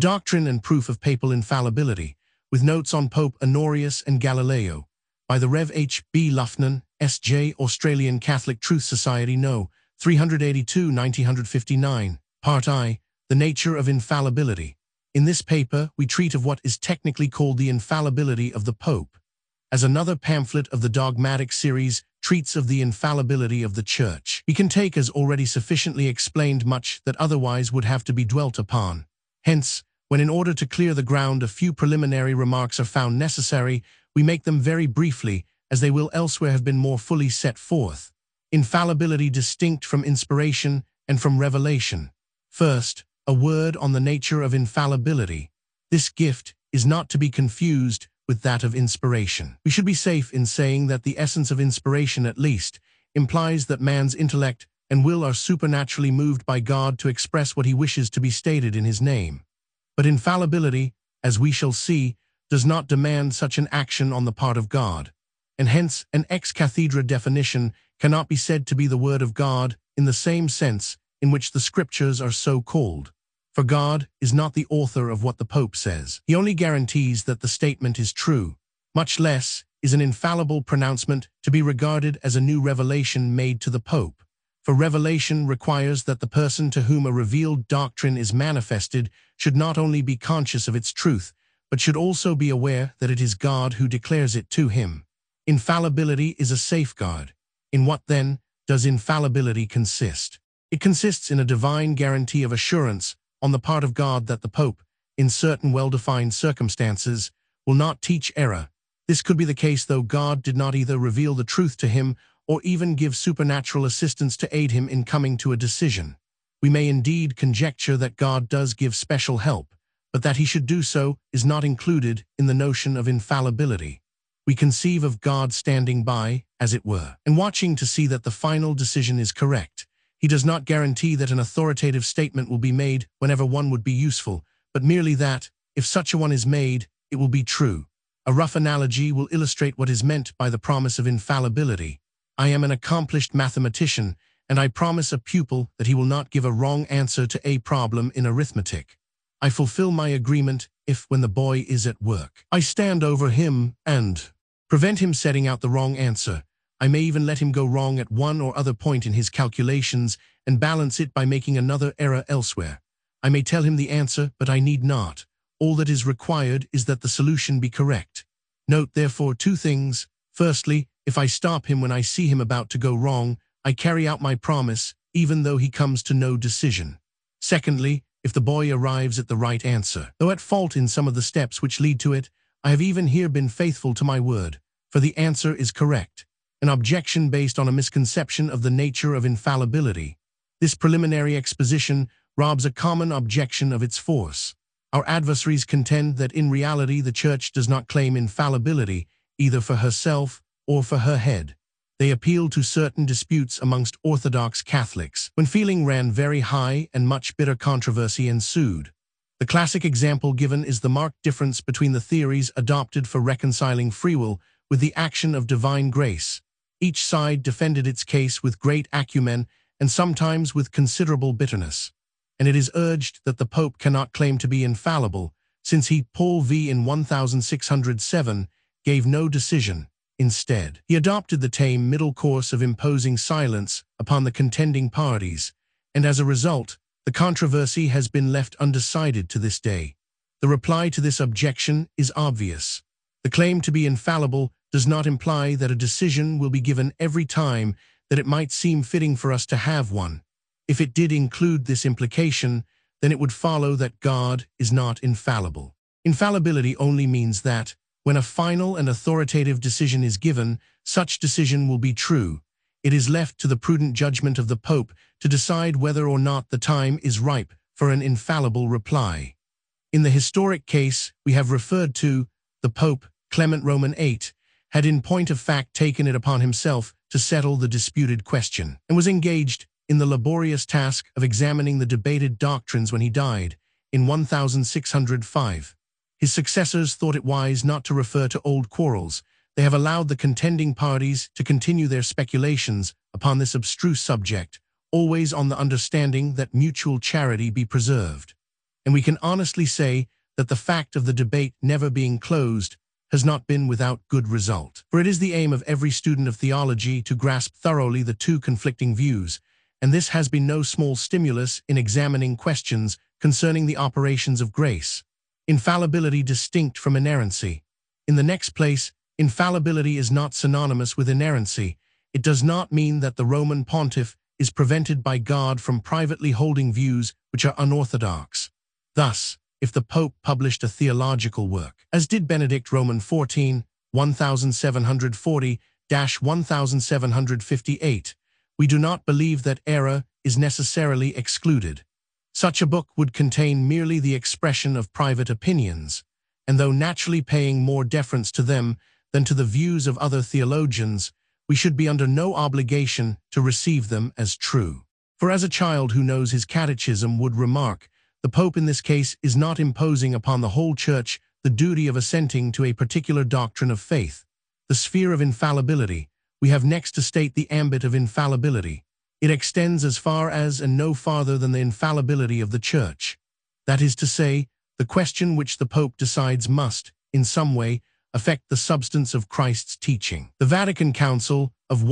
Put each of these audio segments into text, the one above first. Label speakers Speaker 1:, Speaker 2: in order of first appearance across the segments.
Speaker 1: Doctrine and Proof of Papal Infallibility, with notes on Pope Honorius and Galileo, by the Rev. H. B. Luffnan, S.J. Australian Catholic Truth Society No. 382 1959, Part I, The Nature of Infallibility. In this paper, we treat of what is technically called the infallibility of the Pope, as another pamphlet of the dogmatic series treats of the infallibility of the Church. We can take as already sufficiently explained much that otherwise would have to be dwelt upon. Hence, when in order to clear the ground a few preliminary remarks are found necessary, we make them very briefly, as they will elsewhere have been more fully set forth. Infallibility distinct from inspiration and from revelation. First, a word on the nature of infallibility. This gift is not to be confused with that of inspiration. We should be safe in saying that the essence of inspiration, at least, implies that man's intellect and will are supernaturally moved by God to express what he wishes to be stated in his name. But infallibility, as we shall see, does not demand such an action on the part of God, and hence an ex cathedra definition cannot be said to be the word of God in the same sense in which the Scriptures are so called. For God is not the author of what the Pope says. He only guarantees that the statement is true. Much less is an infallible pronouncement to be regarded as a new revelation made to the Pope. For revelation requires that the person to whom a revealed doctrine is manifested should not only be conscious of its truth, but should also be aware that it is God who declares it to him. Infallibility is a safeguard. In what, then, does infallibility consist? It consists in a divine guarantee of assurance on the part of God that the Pope, in certain well-defined circumstances, will not teach error. This could be the case though God did not either reveal the truth to him or even give supernatural assistance to aid him in coming to a decision. We may indeed conjecture that God does give special help, but that he should do so is not included in the notion of infallibility. We conceive of God standing by, as it were, and watching to see that the final decision is correct. He does not guarantee that an authoritative statement will be made whenever one would be useful, but merely that, if such a one is made, it will be true. A rough analogy will illustrate what is meant by the promise of infallibility. I am an accomplished mathematician, and I promise a pupil that he will not give a wrong answer to a problem in arithmetic. I fulfill my agreement if, when the boy is at work, I stand over him and prevent him setting out the wrong answer. I may even let him go wrong at one or other point in his calculations and balance it by making another error elsewhere. I may tell him the answer, but I need not. All that is required is that the solution be correct. Note, therefore, two things. Firstly, if I stop him when I see him about to go wrong, I carry out my promise, even though he comes to no decision. Secondly, if the boy arrives at the right answer, though at fault in some of the steps which lead to it, I have even here been faithful to my word, for the answer is correct. An objection based on a misconception of the nature of infallibility. This preliminary exposition robs a common objection of its force. Our adversaries contend that in reality the Church does not claim infallibility, either for herself or for her head. They appeal to certain disputes amongst Orthodox Catholics, when feeling ran very high and much bitter controversy ensued. The classic example given is the marked difference between the theories adopted for reconciling free will with the action of divine grace. Each side defended its case with great acumen and sometimes with considerable bitterness. And it is urged that the Pope cannot claim to be infallible, since he, Paul V. in 1607, gave no decision. Instead, he adopted the tame middle course of imposing silence upon the contending parties, and as a result, the controversy has been left undecided to this day. The reply to this objection is obvious. The claim to be infallible does not imply that a decision will be given every time that it might seem fitting for us to have one. If it did include this implication, then it would follow that God is not infallible. Infallibility only means that, when a final and authoritative decision is given, such decision will be true. It is left to the prudent judgment of the Pope to decide whether or not the time is ripe for an infallible reply. In the historic case we have referred to, the Pope, Clement Roman VIII, had in point of fact taken it upon himself to settle the disputed question, and was engaged in the laborious task of examining the debated doctrines when he died, in 1605. His successors thought it wise not to refer to old quarrels. They have allowed the contending parties to continue their speculations upon this abstruse subject, always on the understanding that mutual charity be preserved. and we can honestly say that the fact of the debate never being closed has not been without good result. For it is the aim of every student of theology to grasp thoroughly the two conflicting views, and this has been no small stimulus in examining questions concerning the operations of grace. Infallibility distinct from inerrancy. In the next place, infallibility is not synonymous with inerrancy. It does not mean that the Roman pontiff is prevented by God from privately holding views which are unorthodox. Thus, if the Pope published a theological work, as did Benedict Roman 14, 1740-1758, we do not believe that error is necessarily excluded. Such a book would contain merely the expression of private opinions, and though naturally paying more deference to them than to the views of other theologians, we should be under no obligation to receive them as true. For as a child who knows his catechism would remark, the Pope in this case is not imposing upon the whole Church the duty of assenting to a particular doctrine of faith. The sphere of infallibility. We have next to state the ambit of infallibility. It extends as far as and no farther than the infallibility of the Church. That is to say, the question which the Pope decides must, in some way, affect the substance of Christ's teaching. The Vatican Council of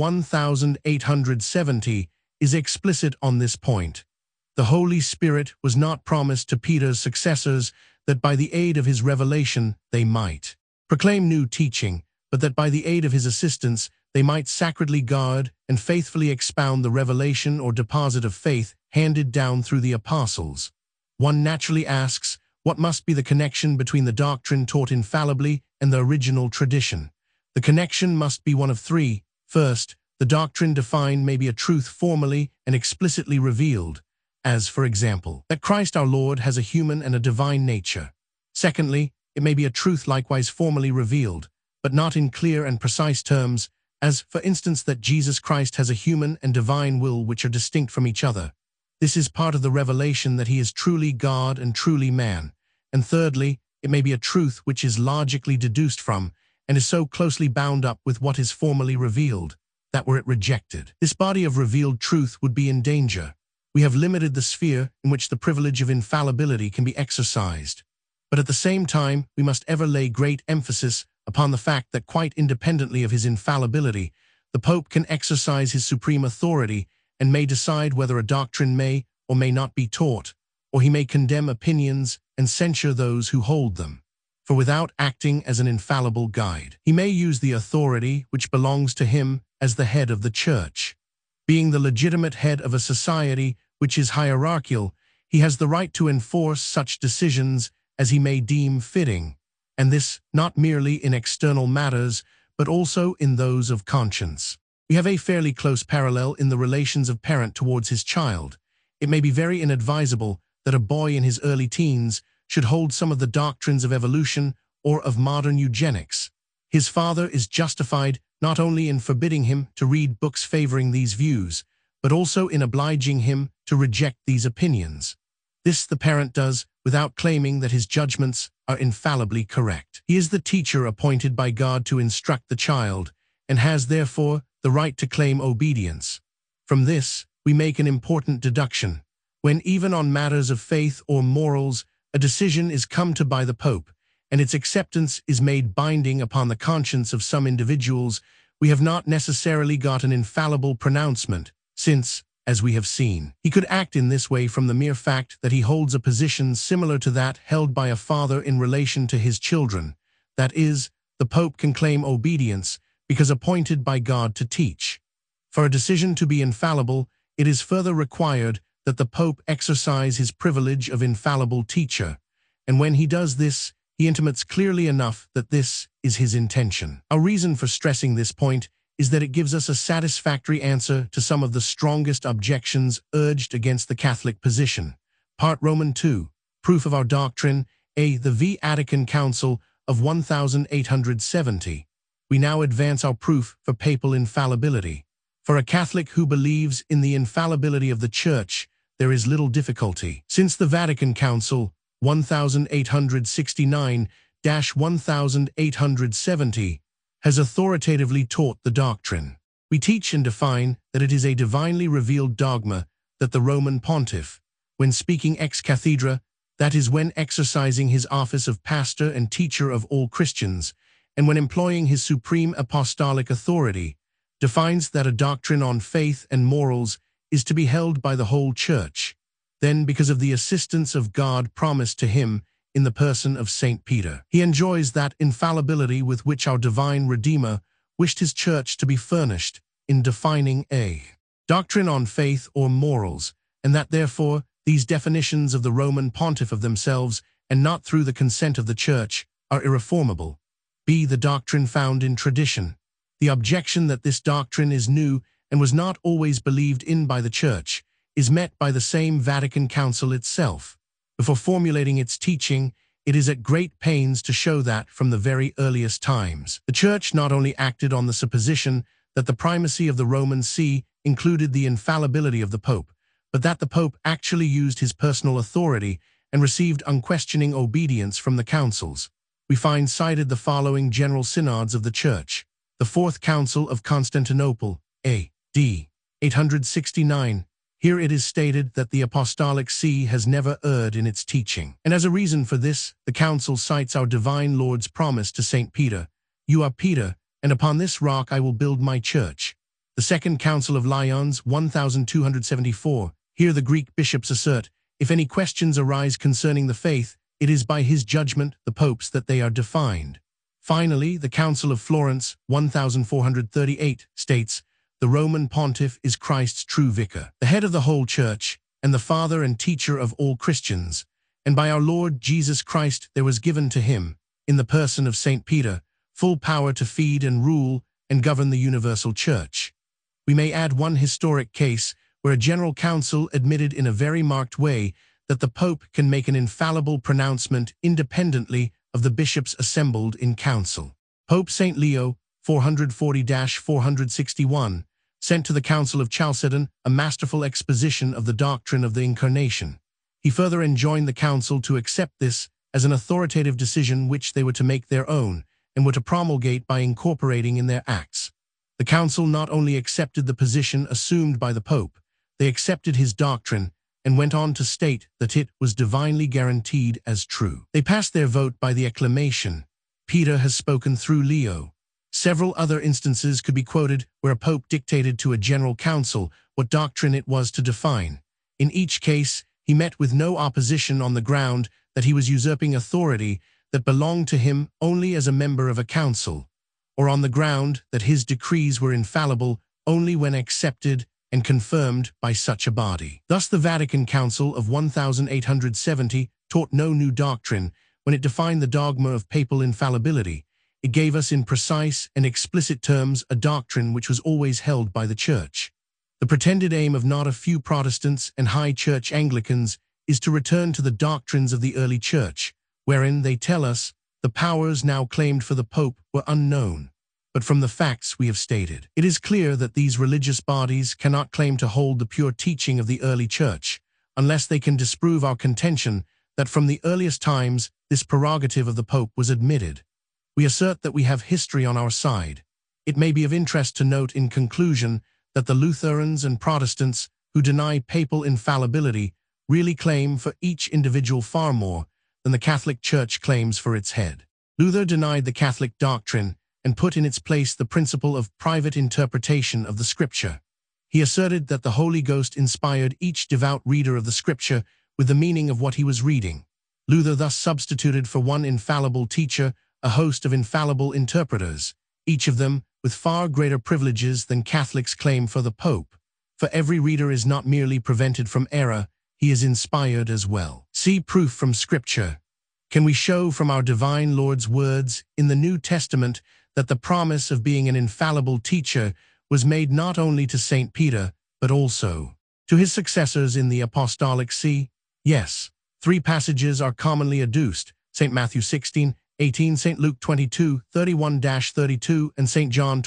Speaker 1: 1870 is explicit on this point. The Holy Spirit was not promised to Peter's successors that by the aid of his revelation they might proclaim new teaching, but that by the aid of his assistance they might sacredly guard and faithfully expound the revelation or deposit of faith handed down through the apostles. One naturally asks, what must be the connection between the doctrine taught infallibly and the original tradition? The connection must be one of three. First, the doctrine defined may be a truth formally and explicitly revealed, as, for example, that Christ our Lord has a human and a divine nature. Secondly, it may be a truth likewise formally revealed, but not in clear and precise terms, as, for instance, that Jesus Christ has a human and divine will which are distinct from each other. This is part of the revelation that he is truly God and truly man. And thirdly, it may be a truth which is logically deduced from, and is so closely bound up with what is formally revealed, that were it rejected, this body of revealed truth would be in danger. We have limited the sphere in which the privilege of infallibility can be exercised. But at the same time, we must ever lay great emphasis upon the fact that quite independently of his infallibility, the Pope can exercise his supreme authority and may decide whether a doctrine may or may not be taught, or he may condemn opinions and censure those who hold them. For without acting as an infallible guide, he may use the authority which belongs to him as the head of the Church. Being the legitimate head of a society which is hierarchical, he has the right to enforce such decisions as he may deem fitting, and this not merely in external matters, but also in those of conscience. We have a fairly close parallel in the relations of parent towards his child. It may be very inadvisable that a boy in his early teens should hold some of the doctrines of evolution or of modern eugenics. His father is justified not only in forbidding him to read books favoring these views, but also in obliging him to reject these opinions. This the parent does without claiming that his judgments are infallibly correct. He is the teacher appointed by God to instruct the child, and has therefore the right to claim obedience. From this, we make an important deduction. When even on matters of faith or morals, a decision is come to by the Pope, and its acceptance is made binding upon the conscience of some individuals, we have not necessarily got an infallible pronouncement, since, as we have seen, he could act in this way from the mere fact that he holds a position similar to that held by a father in relation to his children. That is, the Pope can claim obedience because appointed by God to teach. For a decision to be infallible, it is further required that the Pope exercise his privilege of infallible teacher, and when he does this, he intimates clearly enough that this is his intention. Our reason for stressing this point is that it gives us a satisfactory answer to some of the strongest objections urged against the Catholic position. Part Roman 2, Proof of our Doctrine, the Vatican Council of 1870. We now advance our proof for papal infallibility. For a Catholic who believes in the infallibility of the Church, there is little difficulty. Since the Vatican Council, 1869-1870, has authoritatively taught the doctrine. We teach and define that it is a divinely revealed dogma that the Roman Pontiff, when speaking ex cathedra, that is, when exercising his office of pastor and teacher of all Christians, and when employing his supreme apostolic authority, defines that a doctrine on faith and morals is to be held by the whole Church. Then, because of the assistance of God promised to him in the person of St. Peter, he enjoys that infallibility with which our divine Redeemer wished his Church to be furnished in defining a doctrine on faith or morals, and that therefore these definitions of the Roman Pontiff of themselves, and not through the consent of the Church, are irreformable. B. The doctrine found in tradition. The objection that this doctrine is new and was not always believed in by the Church is met by the same Vatican Council itself. Before formulating its teaching, it is at great pains to show that, from the very earliest times, the Church not only acted on the supposition that the primacy of the Roman See included the infallibility of the Pope, but that the Pope actually used his personal authority and received unquestioning obedience from the councils. We find cited the following general synods of the Church. The Fourth Council of Constantinople, A.D. 869. Here it is stated that the Apostolic See has never erred in its teaching. And as a reason for this, the Council cites our divine Lord's promise to St. Peter, "You are Peter, and upon this rock I will build my Church." The Second Council of Lyons, 1274. Here the Greek bishops assert, if any questions arise concerning the faith, it is by his judgment, the Pope's, that they are defined. Finally, the Council of Florence, 1438, states, the Roman Pontiff is Christ's true vicar, the head of the whole Church, and the father and teacher of all Christians, and by our Lord Jesus Christ there was given to him, in the person of St. Peter, full power to feed and rule and govern the universal Church. We may add one historic case where a general council admitted in a very marked way that the Pope can make an infallible pronouncement independently of the bishops assembled in council. Pope St. Leo, 440-461, sent to the Council of Chalcedon a masterful exposition of the doctrine of the Incarnation. He further enjoined the council to accept this as an authoritative decision which they were to make their own, and were to promulgate by incorporating in their acts. The council not only accepted the position assumed by the Pope, they accepted his doctrine and went on to state that it was divinely guaranteed as true. They passed their vote by the acclamation, "Peter has spoken through Leo." Several other instances could be quoted where a pope dictated to a general council what doctrine it was to define. In each case, he met with no opposition on the ground that he was usurping authority that belonged to him only as a member of a council, or on the ground that his decrees were infallible only when accepted and confirmed by such a body. Thus the Vatican Council of 1870 taught no new doctrine when it defined the dogma of papal infallibility. It gave us in precise and explicit terms a doctrine which was always held by the Church. The pretended aim of not a few Protestants and High Church Anglicans is to return to the doctrines of the early Church, wherein they tell us the powers now claimed for the Pope were unknown. But from the facts we have stated, it is clear that these religious bodies cannot claim to hold the pure teaching of the early Church, unless they can disprove our contention that from the earliest times this prerogative of the Pope was admitted. We assert that we have history on our side. It may be of interest to note in conclusion that the Lutherans and Protestants who deny papal infallibility really claim for each individual far more than the Catholic Church claims for its head. Luther denied the Catholic doctrine and put in its place the principle of private interpretation of the Scripture. He asserted that the Holy Ghost inspired each devout reader of the Scripture with the meaning of what he was reading. Luther thus substituted for one infallible teacher a host of infallible interpreters, each of them with far greater privileges than Catholics claim for the Pope. For every reader is not merely prevented from error, he is inspired as well. See proof from Scripture. Can we show from our divine Lord's words in the New Testament that the promise of being an infallible teacher was made not only to St. Peter, but also to his successors in the Apostolic See? Yes, three passages are commonly adduced: St. Matthew 16:18, St. Luke 22:31-32, and St. John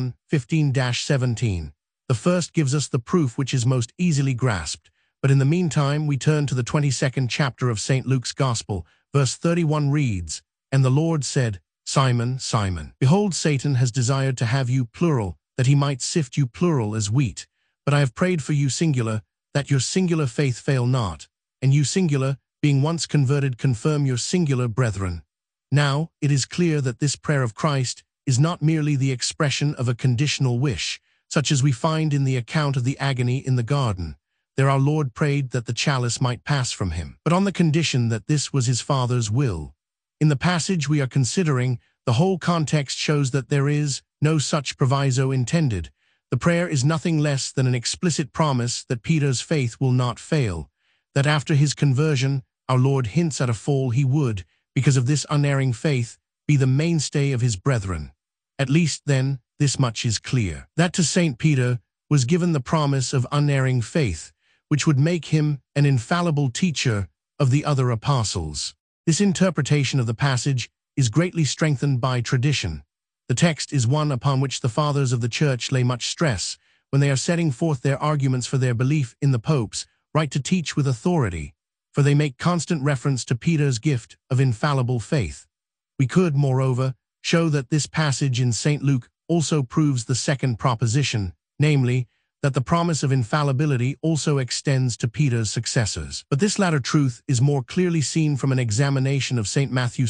Speaker 1: 21:15-17. The first gives us the proof which is most easily grasped, but in the meantime we turn to the 22nd chapter of St. Luke's Gospel. Verse 31 reads, "And the Lord said, Simon, Simon, behold, Satan has desired to have you plural, that he might sift you plural as wheat. But I have prayed for you singular, that your singular faith fail not, and you singular, being once converted, confirm your singular brethren. Now, it is clear that this prayer of Christ is not merely the expression of a conditional wish, such as we find in the account of the agony in the garden. There our Lord prayed that the chalice might pass from him, but on the condition that this was his Father's will. In the passage we are considering, the whole context shows that there is no such proviso intended. The prayer is nothing less than an explicit promise that Peter's faith will not fail, that after his conversion, our Lord hints at a fall he would, because of this unerring faith, be the mainstay of his brethren. At least, then, this much is clear, that to St. Peter was given the promise of unerring faith, which would make him an infallible teacher of the other apostles. This interpretation of the passage is greatly strengthened by tradition. The text is one upon which the fathers of the Church lay much stress when they are setting forth their arguments for their belief in the Pope's right to teach with authority, for they make constant reference to Peter's gift of infallible faith. We could, moreover, show that this passage in St. Luke also proves the second proposition, namely, that the promise of infallibility also extends to Peter's successors. But this latter truth is more clearly seen from an examination of St. Matthew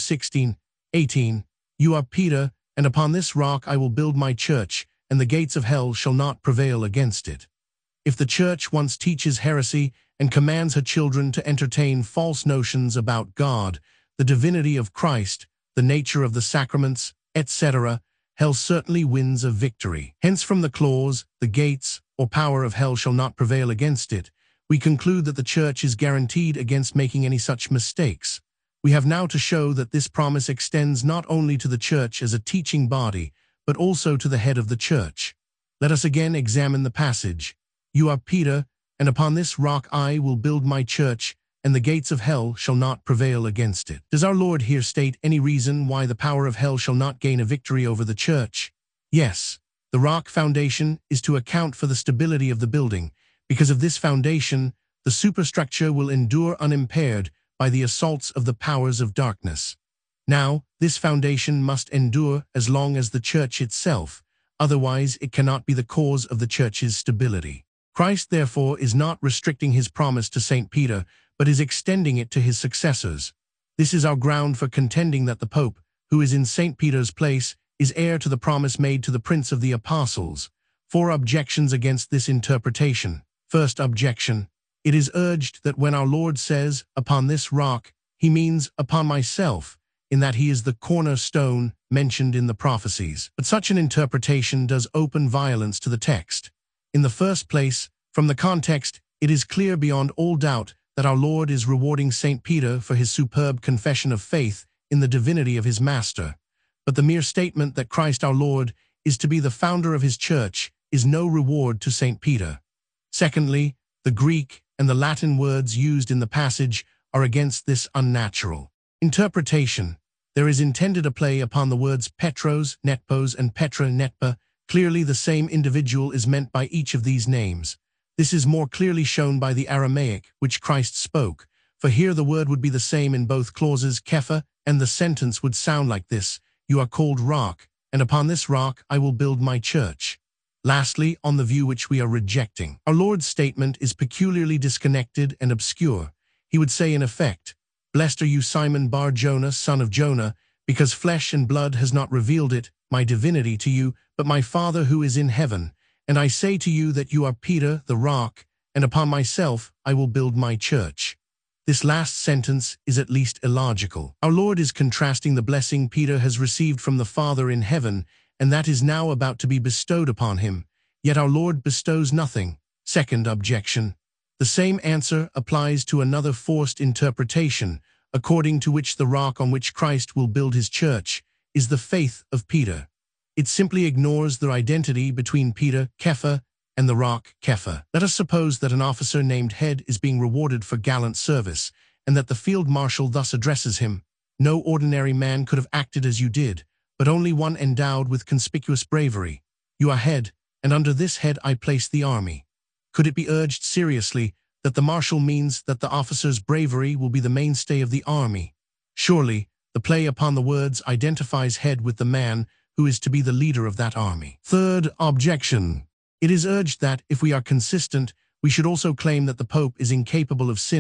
Speaker 1: 16:18. You are Peter, and upon this rock I will build my church, and the gates of hell shall not prevail against it. If the Church once teaches heresy and commands her children to entertain false notions about God, the divinity of Christ, the nature of the sacraments, etc., hell certainly wins a victory. Hence from the clause, the gates or power of hell shall not prevail against it, we conclude that the Church is guaranteed against making any such mistakes. We have now to show that this promise extends not only to the Church as a teaching body, but also to the head of the Church. Let us again examine the passage. You are Peter, and upon this rock I will build my church, and the gates of hell shall not prevail against it. Does our Lord here state any reason why the power of hell shall not gain a victory over the Church? Yes, the rock foundation is to account for the stability of the building. Because of this foundation, the superstructure will endure unimpaired by the assaults of the powers of darkness. Now, this foundation must endure as long as the Church itself, otherwise it cannot be the cause of the Church's stability. Christ, therefore, is not restricting his promise to St. Peter, but is extending it to his successors. This is our ground for contending that the Pope, who is in St. Peter's place, is heir to the promise made to the Prince of the Apostles. 4 objections against this interpretation. First objection. It is urged that when our Lord says, upon this rock, he means upon myself, in that he is the cornerstone mentioned in the prophecies. But such an interpretation does open violence to the text. In the first place, from the context, it is clear beyond all doubt that our Lord is rewarding St. Peter for his superb confession of faith in the divinity of his Master. But the mere statement that Christ our Lord is to be the founder of his church is no reward to St. Peter. Secondly, the Greek and the Latin words used in the passage are against this unnatural interpretation. There is intended a play upon the words Petros, Netpos, and Petra, Netpa. Clearly the same individual is meant by each of these names. This is more clearly shown by the Aramaic, which Christ spoke, for here the word would be the same in both clauses, Kepha, and the sentence would sound like this: You are called rock, and upon this rock I will build my church. Lastly, on the view which we are rejecting, our Lord's statement is peculiarly disconnected and obscure. He would say in effect, Blessed are you, Simon Bar-Jonah, son of Jonah, because flesh and blood has not revealed it, my divinity, to you, but my Father who is in heaven. And I say to you that you are Peter, the rock, and upon myself I will build my church. This last sentence is at least illogical. Our Lord is contrasting the blessing Peter has received from the Father in heaven, and that is now about to be bestowed upon him. Yet our Lord bestows nothing. Second objection. The same answer applies to another forced interpretation, according to which the rock on which Christ will build his church is the faith of Peter. It simply ignores the identity between Peter, Kepha, and the rock, Kepha. Let us suppose that an officer named Head is being rewarded for gallant service, and that the field marshal thus addresses him. No ordinary man could have acted as you did, but only one endowed with conspicuous bravery. You are Head, and under this head I place the army. Could it be urged seriously that the marshal means that the officer's bravery will be the mainstay of the army? Surely, the play upon the words identifies Head with the man who is to be the leader of that army. Third objection. It is urged that, if we are consistent, we should also claim that the Pope is incapable of sinning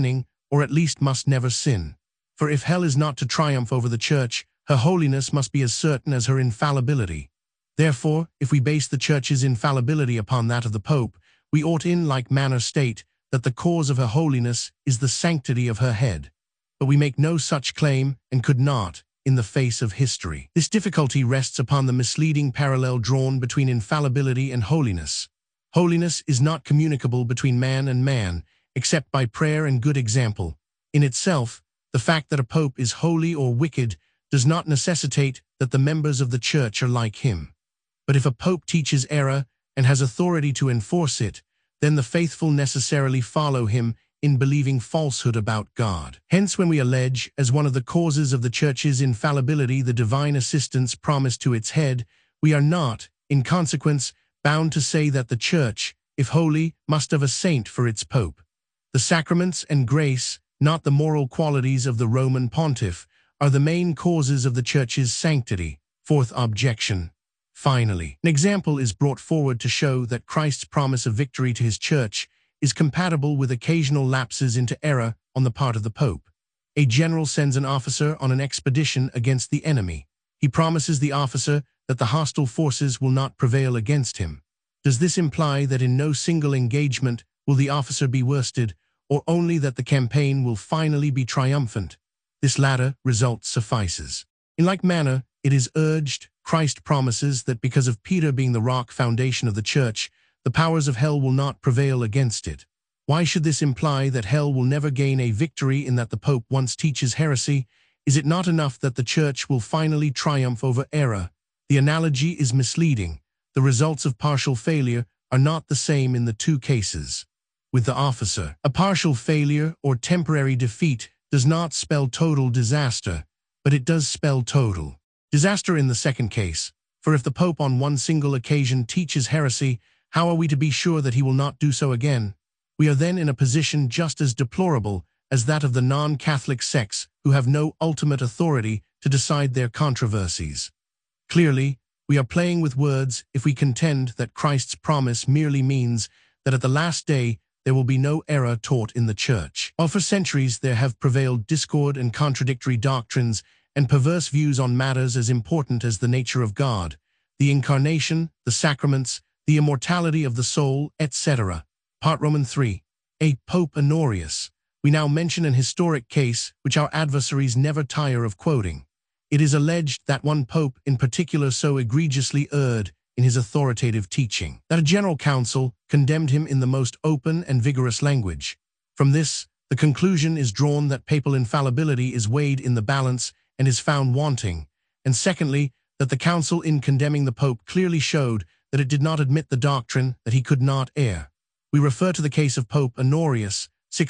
Speaker 1: or at least must never sin. For if hell is not to triumph over the Church, her holiness must be as certain as her infallibility. Therefore, if we base the Church's infallibility upon that of the Pope, we ought in like manner state that the cause of her holiness is the sanctity of her head. But we make no such claim, and could not, in the face of history. This difficulty rests upon the misleading parallel drawn between infallibility and holiness. Holiness is not communicable between man and man, except by prayer and good example. In itself, the fact that a pope is holy or wicked does not necessitate that the members of the Church are like him. But if a pope teaches error and has authority to enforce it, then the faithful necessarily follow him in believing falsehood about God. Hence, when we allege, as one of the causes of the Church's infallibility, the divine assistance promised to its head, we are not, in consequence, bound to say that the Church, if holy, must have a saint for its pope. The sacraments and grace, not the moral qualities of the Roman pontiff, are the main causes of the Church's sanctity. Fourth objection. Finally, an example is brought forward to show that Christ's promise of victory to his Church is compatible with occasional lapses into error on the part of the Pope. A general sends an officer on an expedition against the enemy. He promises the officer that the hostile forces will not prevail against him. Does this imply that in no single engagement will the officer be worsted, or only that the campaign will finally be triumphant? This latter result suffices. In like manner, it is urged, Christ promises that because of Peter being the rock foundation of the Church, the powers of hell will not prevail against it. Why should this imply that hell will never gain a victory in that the Pope once teaches heresy? Is it not enough that the Church will finally triumph over error? The analogy is misleading. The results of partial failure are not the same in the two cases. With the officer, a partial failure or temporary defeat does not spell total disaster, but it does spell total disaster in the second case. For if the Pope on one single occasion teaches heresy, how are we to be sure that he will not do so again? We are then in a position just as deplorable as that of the non-Catholic sects who have no ultimate authority to decide their controversies. Clearly, we are playing with words if we contend that Christ's promise merely means that at the last day there will be no error taught in the Church. While for centuries there have prevailed discord and contradictory doctrines and perverse views on matters as important as the nature of God, the Incarnation, the sacraments, the immortality of the soul, etc. Part Roman 3. A Pope Honorius. We now mention an historic case which our adversaries never tire of quoting. It is alleged that one pope in particular so egregiously erred in his authoritative teaching that a general council condemned him in the most open and vigorous language. From this, the conclusion is drawn that papal infallibility is weighed in the balance and is found wanting, and secondly, that the council in condemning the Pope clearly showed that it did not admit the doctrine that he could not err. We refer to the case of Pope Honorius,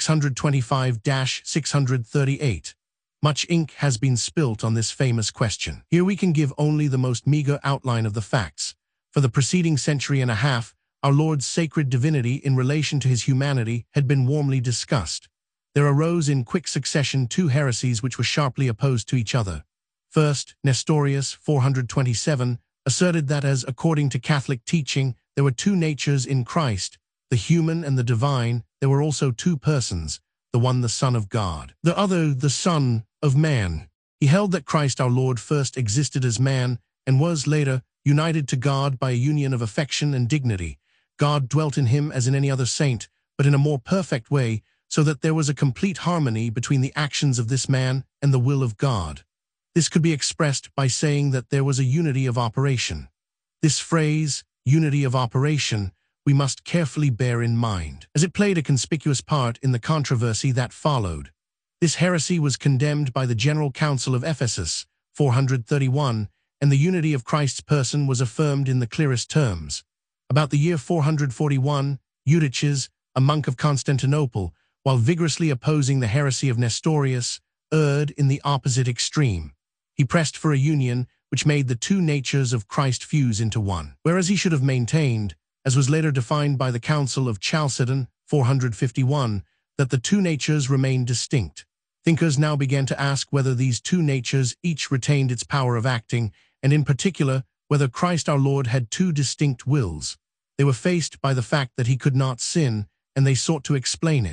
Speaker 1: 625-638. Much ink has been spilt on this famous question. Here we can give only the most meager outline of the facts. For the preceding century and a half, our Lord's sacred divinity in relation to his humanity had been warmly discussed. There arose in quick succession two heresies which were sharply opposed to each other. First, Nestorius, 427, asserted that as, according to Catholic teaching, there were two natures in Christ, the human and the divine, there were also two persons, the one the Son of God, the other the Son of Man. He held that Christ our Lord first existed as man and was later united to God by a union of affection and dignity. God dwelt in him as in any other saint, but in a more perfect way, so that there was a complete harmony between the actions of this man and the will of God. This could be expressed by saying that there was a unity of operation. This phrase, unity of operation, we must carefully bear in mind, as it played a conspicuous part in the controversy that followed. This heresy was condemned by the General Council of Ephesus, 431, and the unity of Christ's person was affirmed in the clearest terms. About the year 441, Eutyches, a monk of Constantinople, while vigorously opposing the heresy of Nestorius, erred in the opposite extreme. He pressed for a union which made the two natures of Christ fuse into one, whereas he should have maintained, as was later defined by the Council of Chalcedon, 451, that the two natures remained distinct. Thinkers now began to ask whether these two natures each retained its power of acting, and in particular, whether Christ our Lord had two distinct wills. They were faced by the fact that he could not sin, and they sought to explain it.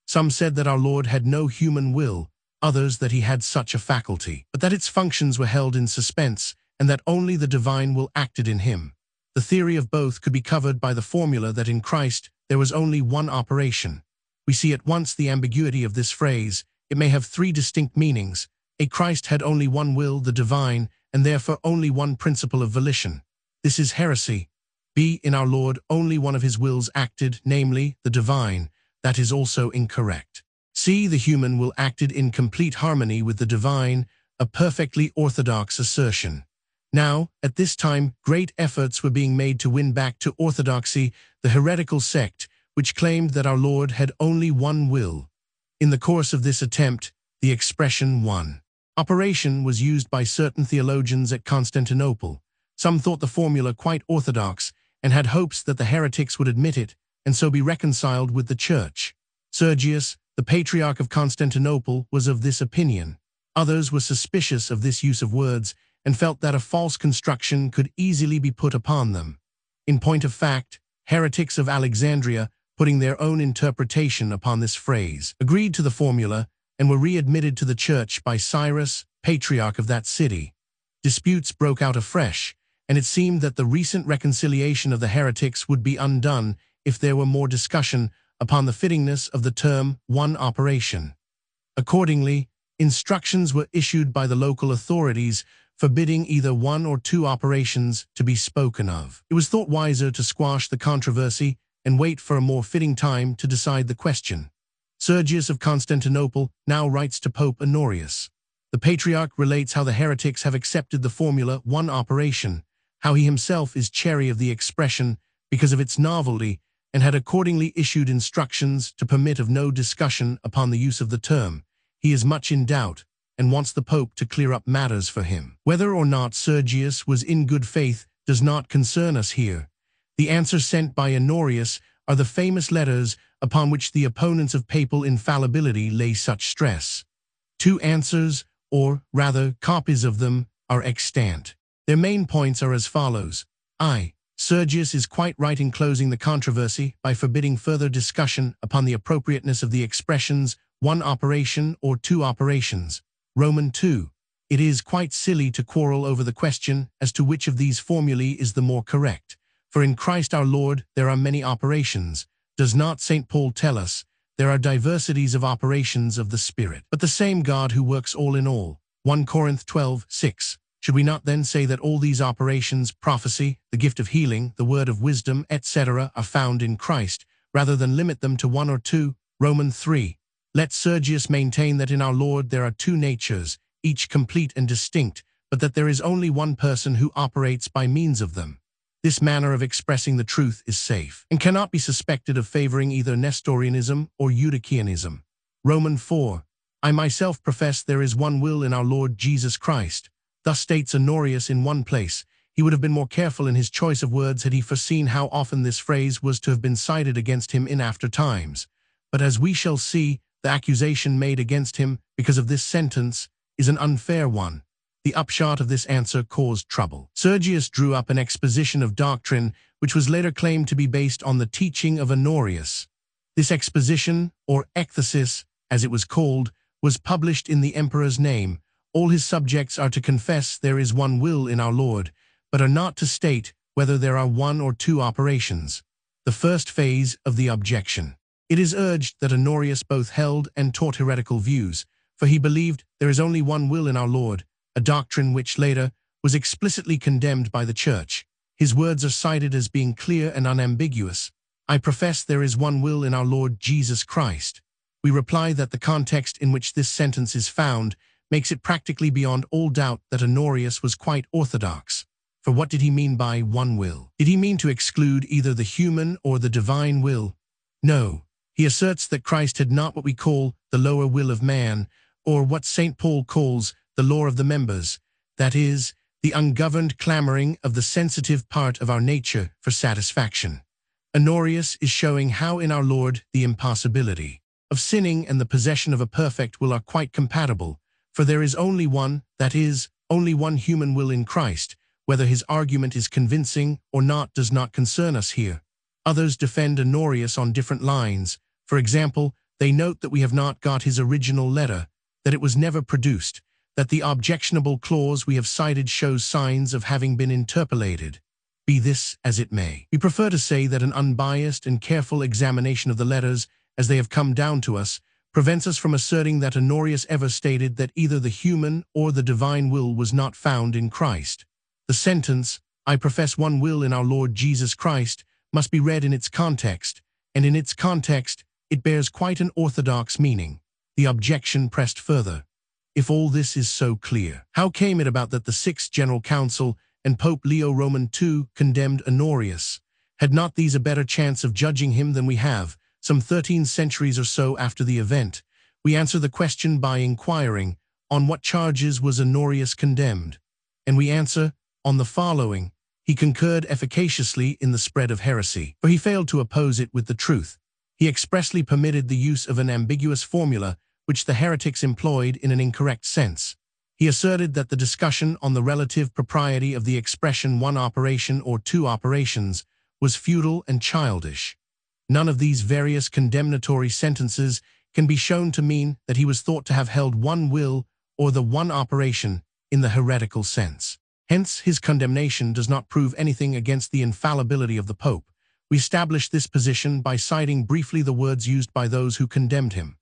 Speaker 1: Some said that our Lord had no human will, others that he had such a faculty, but that its functions were held in suspense and that only the divine will acted in him. The theory of both could be covered by the formula that in Christ there was only one operation. We see at once the ambiguity of this phrase. It may have three distinct meanings. A Christ had only one will, the divine, and therefore only one principle of volition. This is heresy. B. In our Lord only one of his wills acted, namely, the divine. That is also incorrect. C. The human will acted in complete harmony with the divine, a perfectly orthodox assertion. Now, at this time, great efforts were being made to win back to orthodoxy the heretical sect, which claimed that our Lord had only one will. In the course of this attempt, the expression one operation was used by certain theologians at Constantinople. Some thought the formula quite orthodox and had hopes that the heretics would admit it and so be reconciled with the Church. Sergius, the Patriarch of Constantinople, was of this opinion. Others were suspicious of this use of words and felt that a false construction could easily be put upon them. In point of fact, heretics of Alexandria, putting their own interpretation upon this phrase, agreed to the formula and were readmitted to the Church by Cyrus, Patriarch of that city. Disputes broke out afresh, and it seemed that the recent reconciliation of the heretics would be undone if there were more discussion upon the fittingness of the term one operation. Accordingly, instructions were issued by the local authorities forbidding either one or two operations to be spoken of. It was thought wiser to squash the controversy and wait for a more fitting time to decide the question. Sergius of Constantinople now writes to Pope Honorius. The Patriarch relates how the heretics have accepted the formula one operation, how he himself is chary of the expression because of its novelty, and had accordingly issued instructions to permit of no discussion upon the use of the term. He is much in doubt, and wants the Pope to clear up matters for him. Whether or not Sergius was in good faith does not concern us here. The answer sent by Honorius are the famous letters upon which the opponents of papal infallibility lay such stress. Two answers, or rather copies of them, are extant. Their main points are as follows. I. Sergius is quite right in closing the controversy by forbidding further discussion upon the appropriateness of the expressions one operation or two operations. Roman 2. It is quite silly to quarrel over the question as to which of these formulae is the more correct. For in Christ our Lord there are many operations. Does not St. Paul tell us, there are diversities of operations of the Spirit, but the same God who works all in all? 1 Corinth 12:6. Should we not then say that all these operations, prophecy, the gift of healing, the word of wisdom, etc., are found in Christ, rather than limit them to one or two? Romans 3. Let Sergius maintain that in our Lord there are two natures, each complete and distinct, but that there is only one person who operates by means of them. This manner of expressing the truth is safe, and cannot be suspected of favoring either Nestorianism or Eutychianism. Romans 4. I myself profess there is one will in our Lord Jesus Christ. Thus states Honorius in one place. He would have been more careful in his choice of words had he foreseen how often this phrase was to have been cited against him in after times. But as we shall see, the accusation made against him because of this sentence is an unfair one. The upshot of this answer caused trouble. Sergius drew up an exposition of doctrine which was later claimed to be based on the teaching of Honorius. This exposition, or ekthesis, as it was called, was published in the emperor's name. All his subjects are to confess there is one will in our Lord, but are not to state whether there are one or two operations. The first phase of the objection. It is urged that Honorius both held and taught heretical views, for he believed there is only one will in our Lord, a doctrine which later was explicitly condemned by the Church. His words are cited as being clear and unambiguous. I profess there is one will in our Lord Jesus Christ. We reply that the context in which this sentence is found makes it practically beyond all doubt that Honorius was quite orthodox. For what did he mean by one will? Did he mean to exclude either the human or the divine will? No. He asserts that Christ had not what we call the lower will of man, or what St. Paul calls the law of the members, that is, the ungoverned clamoring of the sensitive part of our nature for satisfaction. Honorius is showing how in our Lord the impossibility of sinning and the possession of a perfect will are quite compatible, for there is only one, that is, only one human will in Christ. Whether his argument is convincing or not does not concern us here. Others defend Honorius on different lines. For example, They note that we have not got his original letter, that it was never produced, that the objectionable clause we have cited shows signs of having been interpolated. Be this as it may, we prefer to say that an unbiased and careful examination of the letters, as they have come down to us, prevents us from asserting that Honorius ever stated that either the human or the divine will was not found in Christ. The sentence, "I profess one will in our Lord Jesus Christ," must be read in its context, and in its context, it bears quite an orthodox meaning. The objection pressed further. If all this is so clear, how came it about that the Sixth General Council and Pope Leo Roman II condemned Honorius? Had not these a better chance of judging him than we have, some 13 centuries or so after the event? We answer the question by inquiring, on what charges was Honorius condemned? And we answer, on the following: he concurred efficaciously in the spread of heresy, for he failed to oppose it with the truth. He expressly permitted the use of an ambiguous formula which the heretics employed in an incorrect sense. He asserted that the discussion on the relative propriety of the expression one operation or two operations was futile and childish. None of these various condemnatory sentences can be shown to mean that he was thought to have held one will or the one operation in the heretical sense. Hence, his condemnation does not prove anything against the infallibility of the Pope. We establish this position by citing briefly the words used by those who condemned him.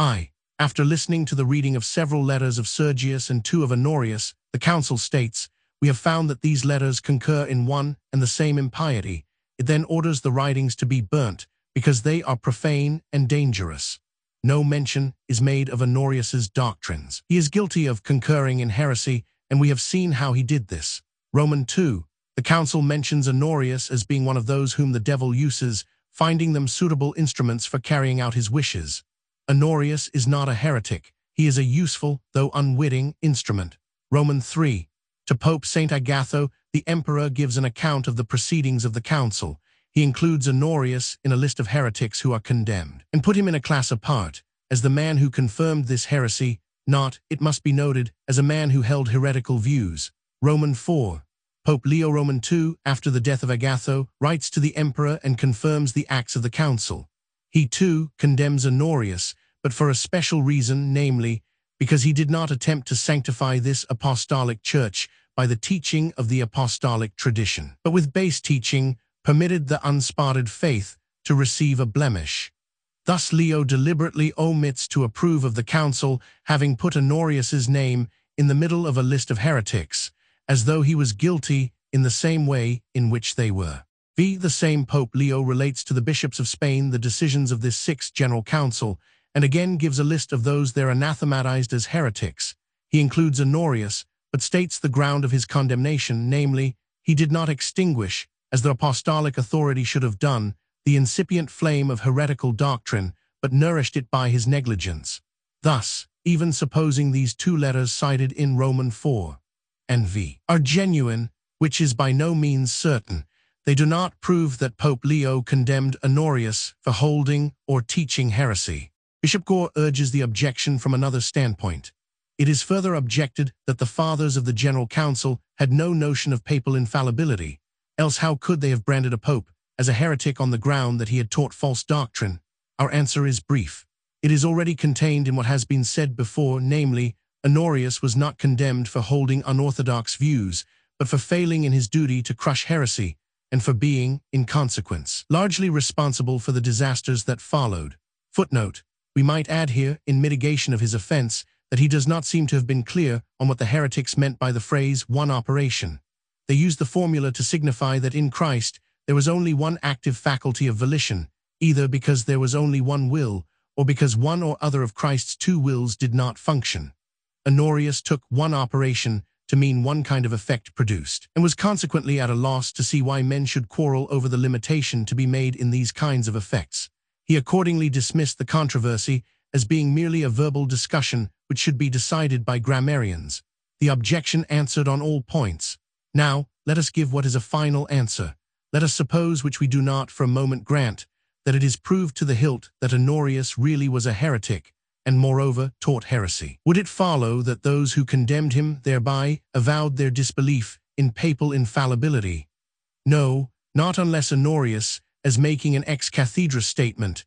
Speaker 1: After listening to the reading of several letters of Sergius and 2 of Honorius, the Council states, "We have found that these letters concur in one and the same impiety." It then orders the writings to be burnt, because they are profane and dangerous. No mention is made of Honorius's doctrines. He is guilty of concurring in heresy, and we have seen how he did this. Roman II, the Council mentions Honorius as being one of those whom the devil uses, finding them suitable instruments for carrying out his wishes. Honorius is not a heretic. He is a useful, though unwitting, instrument. Roman III. To Pope St. Agatho, the Emperor gives an account of the proceedings of the Council. He includes Honorius in a list of heretics who are condemned, and put him in a class apart, as the man who confirmed this heresy, not, it must be noted, as a man who held heretical views. Roman IV. Pope Leo Roman II, after the death of Agatho, writes to the Emperor and confirms the acts of the Council. He too condemns Honorius, but for a special reason, namely, because he did not attempt to sanctify this apostolic church by the teaching of the apostolic tradition, but with base teaching permitted the unspotted faith to receive a blemish. Thus Leo deliberately omits to approve of the Council having put Honorius's name in the middle of a list of heretics, as though he was guilty in the same way in which they were. The same Pope Leo relates to the bishops of Spain the decisions of this Sixth General Council, and again gives a list of those there anathematized as heretics. He includes Honorius, but states the ground of his condemnation, namely, he did not extinguish, as the apostolic authority should have done, the incipient flame of heretical doctrine, but nourished it by his negligence. Thus, even supposing these 2 letters cited in Roman IV and V are genuine, which is by no means certain, they do not prove that Pope Leo condemned Honorius for holding or teaching heresy. Bishop Gore urges the objection from another standpoint. It is further objected that the Fathers of the General Council had no notion of papal infallibility, else how could they have branded a pope as a heretic on the ground that he had taught false doctrine? Our answer is brief. It is already contained in what has been said before, namely, Honorius was not condemned for holding unorthodox views, but for failing in his duty to crush heresy, and for being, in consequence, largely responsible for the disasters that followed. Footnote: we might add here, in mitigation of his offense, that he does not seem to have been clear on what the heretics meant by the phrase one operation. They used the formula to signify that in Christ there was only one active faculty of volition, either because there was only one will, or because one or other of Christ's 2 wills did not function. Honorius took one operation to mean one kind of effect produced, and was consequently at a loss to see why men should quarrel over the limitation to be made in these kinds of effects. He accordingly dismissed the controversy as being merely a verbal discussion which should be decided by grammarians. The objection answered on all points. Now, let us give what is a final answer. Let us suppose, which we do not for a moment grant, that it is proved to the hilt that Honorius really was a heretic, and moreover taught heresy. Would it follow that those who condemned him thereby avowed their disbelief in papal infallibility? No, not unless Honorius, as making an ex cathedra statement,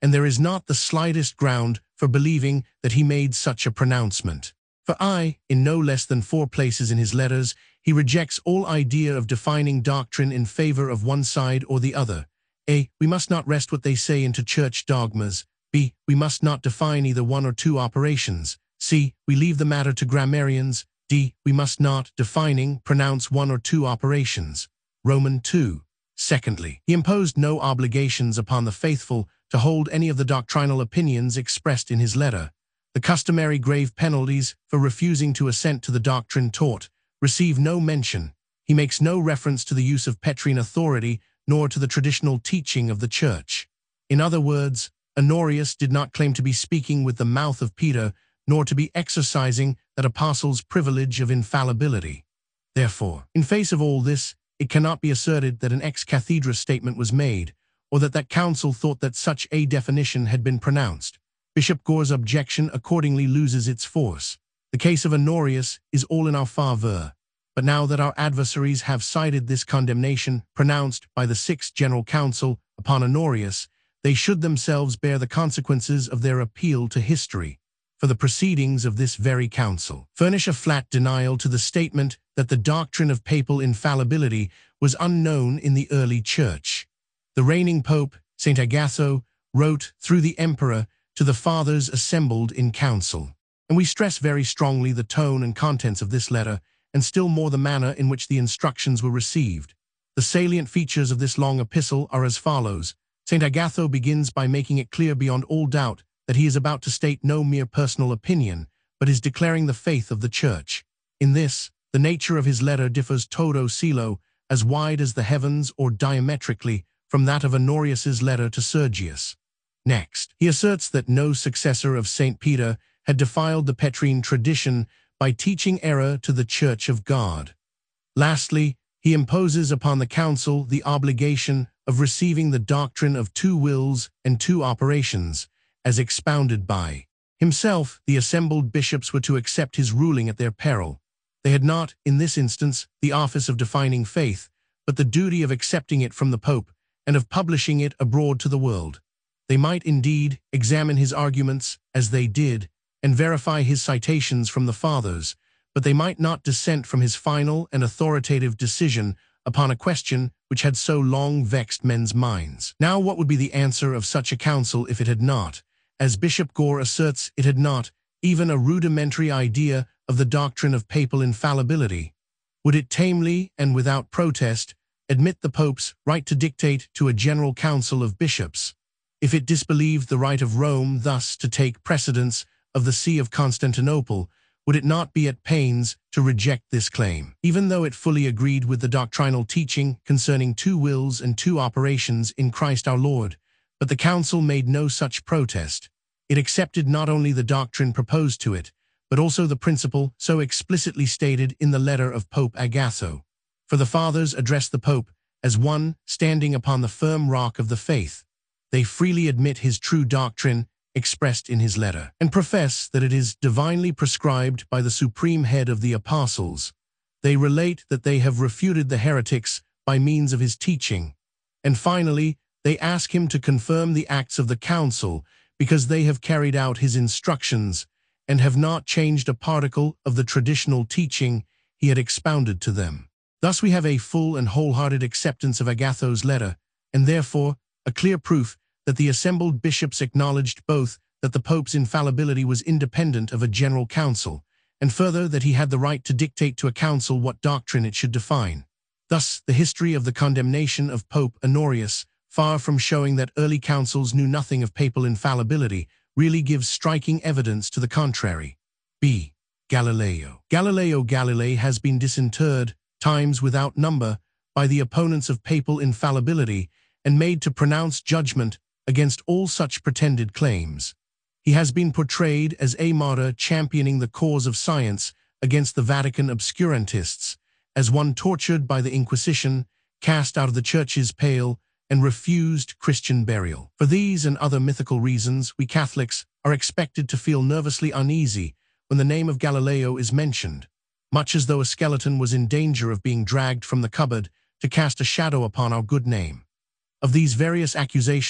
Speaker 1: and there is not the slightest ground for believing that he made such a pronouncement. For in no less than 4 places in his letters, he rejects all idea of defining doctrine in favor of one side or the other. A. We must not wrest what they say into church dogmas. B. We must not define either one or two operations. C. We leave the matter to grammarians. D. We must not, defining, pronounce one or two operations. Roman 2. Secondly, he imposed no obligations upon the faithful to hold any of the doctrinal opinions expressed in his letter. The customary grave penalties for refusing to assent to the doctrine taught receive no mention. He makes no reference to the use of Petrine authority nor to the traditional teaching of the Church. In other words, Honorius did not claim to be speaking with the mouth of Peter, nor to be exercising that apostle's privilege of infallibility. Therefore, in face of all this, it cannot be asserted that an ex cathedra statement was made, or that council thought that such a definition had been pronounced. Bishop Gore's objection accordingly loses its force. The case of Honorius is all in our favor. But now that our adversaries have cited this condemnation pronounced by the Sixth General Council upon Honorius, they should themselves bear the consequences of their appeal to history. For the proceedings of this very council furnish a flat denial to the statement that the doctrine of papal infallibility was unknown in the early Church. The reigning Pope, St. Agatho, wrote through the Emperor to the Fathers assembled in council. And we stress very strongly the tone and contents of this letter, and still more the manner in which the instructions were received. The salient features of this long epistle are as follows. St. Agatho begins by making it clear beyond all doubt that he is about to state no mere personal opinion, but is declaring the faith of the Church. In this, the nature of his letter differs todo celo, as wide as the heavens or diametrically, from that of Honorius's letter to Sergius. Next, he asserts that no successor of St. Peter had defiled the Petrine tradition by teaching error to the Church of God. Lastly, he imposes upon the council the obligation of receiving the doctrine of 2 wills and 2 operations, as expounded by himself. The assembled bishops were to accept his ruling at their peril. They had not, in this instance, the office of defining faith, but the duty of accepting it from the Pope and of publishing it abroad to the world. They might indeed examine his arguments, as they did, and verify his citations from the Fathers, but they might not dissent from his final and authoritative decision upon a question which had so long vexed men's minds. Now, what would be the answer of such a council if it had not, as Bishop Gore asserts it had not, even a rudimentary idea of the doctrine of papal infallibility? Would it tamely and without protest admit the Pope's right to dictate to a general council of bishops? If it disbelieved the right of Rome thus to take precedence of the See of Constantinople, would it not be at pains to reject this claim, even though it fully agreed with the doctrinal teaching concerning 2 wills and 2 operations in Christ our Lord? But the council made no such protest. It accepted not only the doctrine proposed to it, but also the principle so explicitly stated in the letter of Pope Agatho. For the Fathers address the Pope as one standing upon the firm rock of the faith. They freely admit his true doctrine expressed in his letter, and profess that it is divinely prescribed by the supreme head of the apostles. They relate that they have refuted the heretics by means of his teaching. And finally, they ask him to confirm the acts of the council because they have carried out his instructions and have not changed a particle of the traditional teaching he had expounded to them. Thus we have a full and wholehearted acceptance of Agatho's letter, and therefore a clear proof that the assembled bishops acknowledged both that the Pope's infallibility was independent of a general council, and further that he had the right to dictate to a council what doctrine it should define. Thus, the history of the condemnation of Pope Honorius, far from showing that early councils knew nothing of papal infallibility, really gives striking evidence to the contrary. B. Galileo. Galileo Galilei has been disinterred, times without number, by the opponents of papal infallibility and made to pronounce judgment against all such pretended claims. He has been portrayed as a martyr championing the cause of science against the Vatican obscurantists, as one tortured by the Inquisition, cast out of the Church's pale, and refused Christian burial. For these and other mythical reasons, we Catholics are expected to feel nervously uneasy when the name of Galileo is mentioned, much as though a skeleton was in danger of being dragged from the cupboard to cast a shadow upon our good name. Of these various accusations,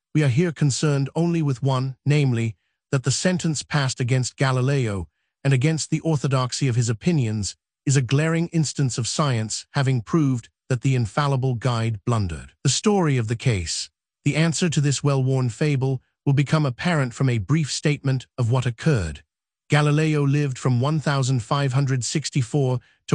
Speaker 1: we are here concerned only with one, namely, that the sentence passed against Galileo and against the orthodoxy of his opinions is a glaring instance of science having proved that the infallible guide blundered. The story of the case. The answer to this well-worn fable will become apparent from a brief statement of what occurred. Galileo lived from 1564 to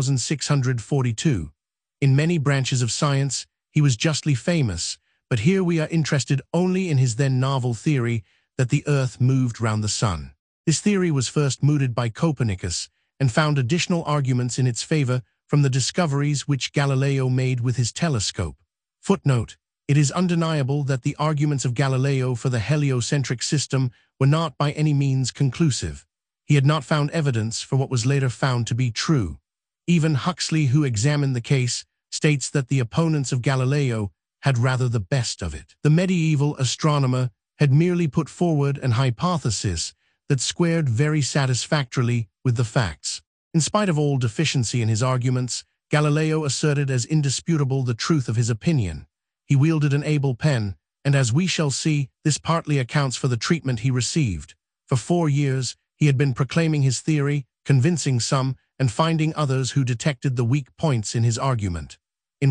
Speaker 1: 1642. In many branches of science, he was justly famous, but here we are interested only in his then novel theory that the Earth moved round the Sun. This theory was first mooted by Copernicus and found additional arguments in its favor from the discoveries which Galileo made with his telescope. Footnote: it is undeniable that the arguments of Galileo for the heliocentric system were not by any means conclusive. He had not found evidence for what was later found to be true. Even Huxley, who examined the case, states that the opponents of Galileo had rather the best of it. The medieval astronomer had merely put forward an hypothesis that squared very satisfactorily with the facts. In spite of all deficiency in his arguments, Galileo asserted as indisputable the truth of his opinion. He wielded an able pen, and as we shall see, this partly accounts for the treatment he received. For 4 years, he had been proclaiming his theory, convincing some, and finding others who detected the weak points in his argument. In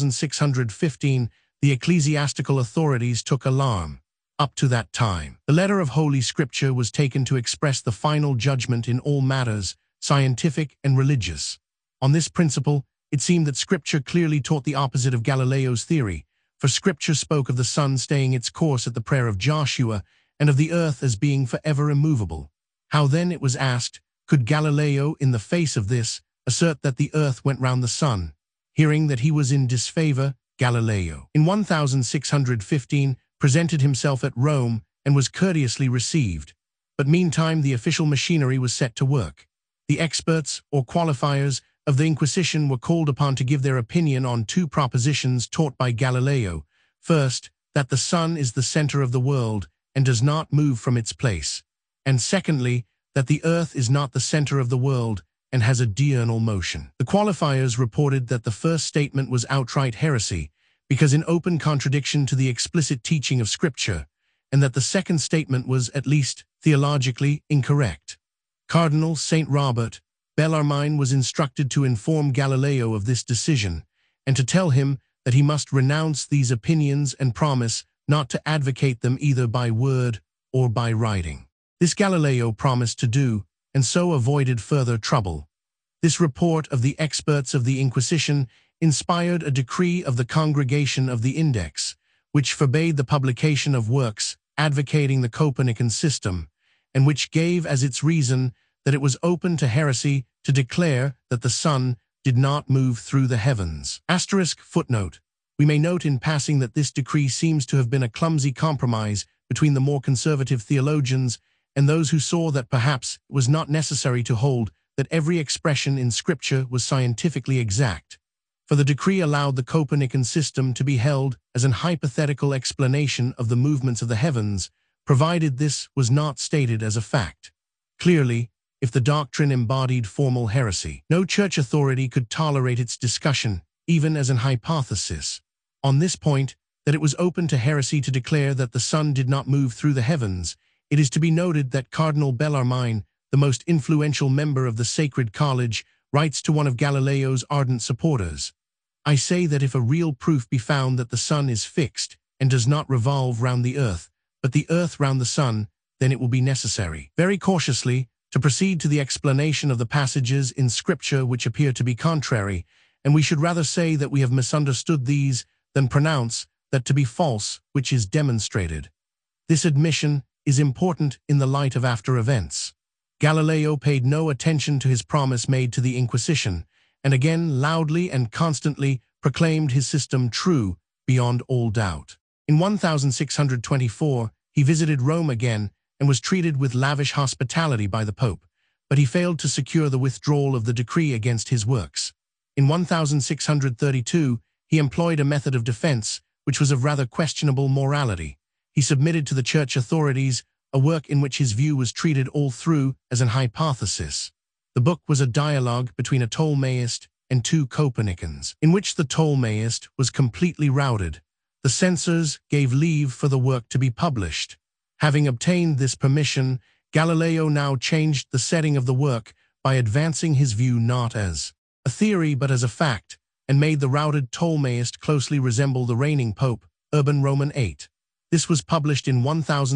Speaker 1: 1615, the ecclesiastical authorities took alarm. Up to that time, the letter of Holy Scripture was taken to express the final judgment in all matters, scientific and religious. On this principle, it seemed that Scripture clearly taught the opposite of Galileo's theory, for Scripture spoke of the sun staying its course at the prayer of Joshua and of the earth as being forever immovable. How then, it was asked, could Galileo, in the face of this, assert that the earth went round the sun? Hearing that he was in disfavor, Galileo, in 1615, presented himself at Rome and was courteously received. But meantime the official machinery was set to work. The experts, or qualifiers, of the Inquisition were called upon to give their opinion on 2 propositions taught by Galileo. First, that the sun is the center of the world and does not move from its place. And secondly, that the earth is not the center of the world and has a diurnal motion. The qualifiers reported that the first statement was outright heresy, because in open contradiction to the explicit teaching of Scripture, and that the second statement was, at least theologically, incorrect. Cardinal Saint Robert Bellarmine was instructed to inform Galileo of this decision, and to tell him that he must renounce these opinions and promise not to advocate them either by word or by writing. This Galileo promised to do, and so avoided further trouble. This report of the experts of the Inquisition inspired a decree of the Congregation of the Index, which forbade the publication of works advocating the Copernican system, and which gave as its reason that it was open to heresy to declare that the sun did not move through the heavens. Footnote: we may note in passing that this decree seems to have been a clumsy compromise between the more conservative theologians and those who saw that perhaps it was not necessary to hold that every expression in Scripture was scientifically exact. For the decree allowed the Copernican system to be held as an hypothetical explanation of the movements of the heavens, provided this was not stated as a fact. Clearly, if the doctrine embodied formal heresy, no church authority could tolerate its discussion, even as an hypothesis. On this point, that it was open to heresy to declare that the sun did not move through the heavens, it is to be noted that Cardinal Bellarmine, the most influential member of the Sacred College, writes to one of Galileo's ardent supporters, "I say that if a real proof be found that the sun is fixed and does not revolve round the earth, but the earth round the sun, then it will be necessary, very cautiously, to proceed to the explanation of the passages in Scripture which appear to be contrary, and we should rather say that we have misunderstood these than pronounce that to be false which is demonstrated." This admission is important in the light of after events. Galileo paid no attention to his promise made to the Inquisition, and again loudly and constantly proclaimed his system true beyond all doubt. In 1624, he visited Rome again and was treated with lavish hospitality by the Pope, but he failed to secure the withdrawal of the decree against his works. In 1632, he employed a method of defense which was of rather questionable morality. He submitted to the church authorities a work in which his view was treated all through as an hypothesis. The book was a dialogue between a Ptolemaist and 2 Copernicans, in which the Ptolemaist was completely routed. The censors gave leave for the work to be published. Having obtained this permission, Galileo now changed the setting of the work by advancing his view not as a theory but as a fact, and made the routed Ptolemaeist closely resemble the reigning pope, Urban Roman VIII. This was published in